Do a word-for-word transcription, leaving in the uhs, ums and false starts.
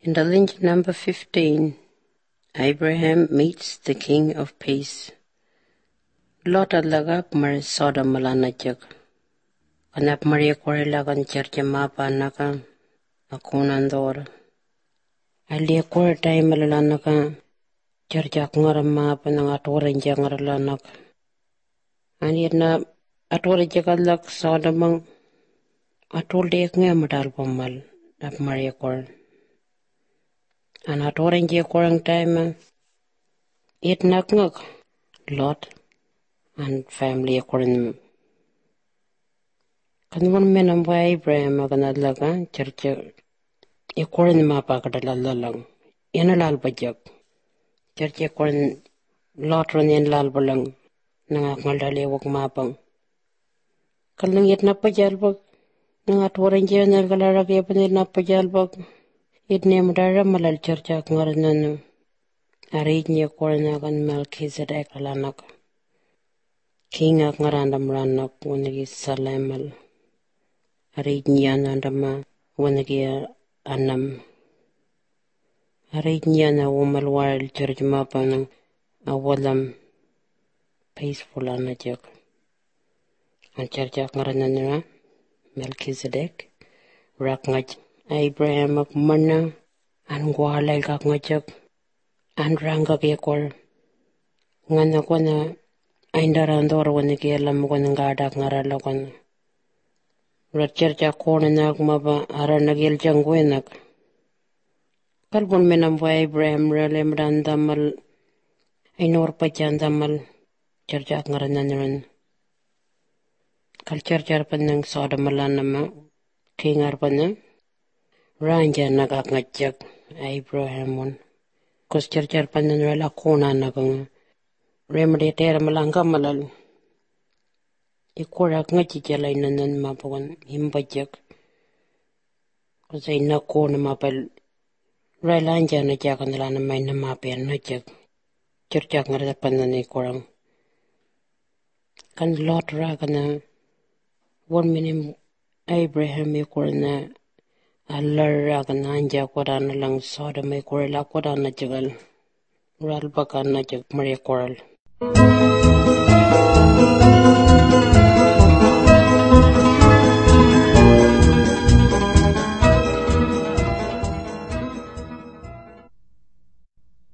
In the link number fifteen, Abraham meets the King of Peace. Lot alagap mar Sodom malanajak. Kanap Maria Korilagan Church mapa naka akunandor. Alia kore time malalanaka Churchak ngara mapa nang atwaran jangaralanak. Anit na atwaran jagalak Sodomang atol dek nga madal pamal ap Maria Kor. An atwaran jakorang time it nak ngak Lot and family according kanwan menam wa Abraham aganadlaga church according mapa kadalalang yanalal bajak church according Lot ron yan lal balang nangak ngaldali wak mapang kalang yet na pajalbag nangat waran jaya nagalarag yapan yet na pajalbag it nemadara malal church ak ngaranano arid niya according agan Melchizedek alanak King ak ngarandam ranak wanagi Salamal. Arid niya nandama wanagi anam. Arid niya na umalwal church mapa ng awalam peaceful anajak. Ang church ak ngarananira Melchizedek. Rak ngaj Abraham ak mana an gwalay kak ngajak. An rangak yakor. Nganak wana Aindarandor wanagi alam ko ng gadak ngaralakan. Ratcher chakona nak maba ara nagil jangwenak. Kalbon menam wa Abraham ralem randamal ainor pajandamal charjak ngarananran. Kal charjar panang Sodomalanama kingar pana ranja nagak ngajak Abrahamun. Kos charjar panang ralakona nakang remedy ter malangka malal ikorak ngaji jalay nanan mapawan himbajak kasi nako na mapal railanja na jakan nila na may namapian na jak churchak ngarapan na ikorang kan Lot ra kana one minim Abraham ikorang na alar ra kana anja koran na lang Sodom ikorang la koran na jagal ralbakan na jak Maria Koral.